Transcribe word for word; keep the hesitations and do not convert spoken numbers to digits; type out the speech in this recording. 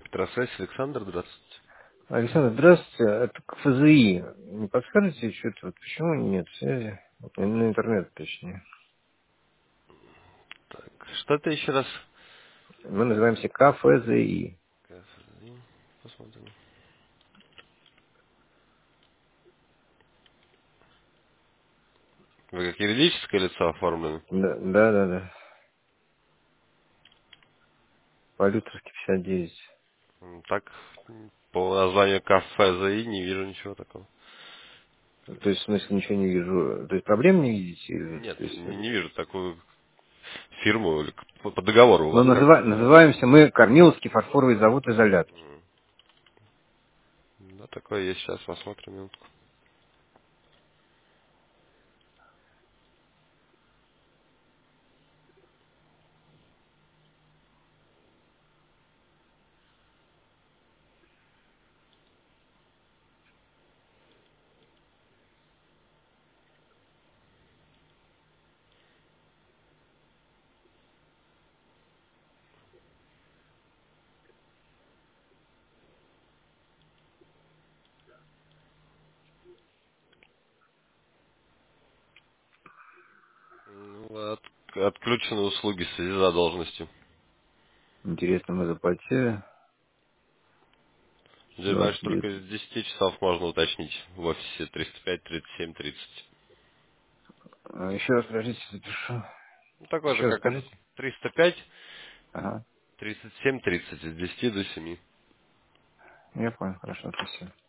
Петросвязь, Александр, здравствуйте. Александр, здравствуйте. Это к ФЗИ. Не подскажете, что-то, вот почему нет связи? Вот, на интернет, точнее. Так, что это еще раз? Мы называемся КФЗИ. КФЗ, посмотрим. Вы как юридическое лицо оформлены? Да, да, да, да. Полюторский пятьдесят девять. М, Так, м, по названию КФЗИ не вижу ничего такого. То есть, в смысле, ничего не вижу. То есть, проблем не видите? Или, Нет, то есть, не, не вижу такую фирму. Или к- По, по договору у ну, вас, да? называ- называемся мы Корниловский фарфоровый завод изолятор. М, Да, такое есть. Сейчас посмотрим минутку. Ну, от- отключены услуги в связи с задолженностью. Интересно, мы заплатили Я знаю, двадцать что только девять. с десяти часов можно уточнить в офисе триста пять тридцать семь тридцать. А, еще раз, подождите, запишу. Ну, такой же, Еще раз как скажите. триста пять Ага. тридцать семь тридцать с десяти до семи. Я понял, хорошо, спасибо.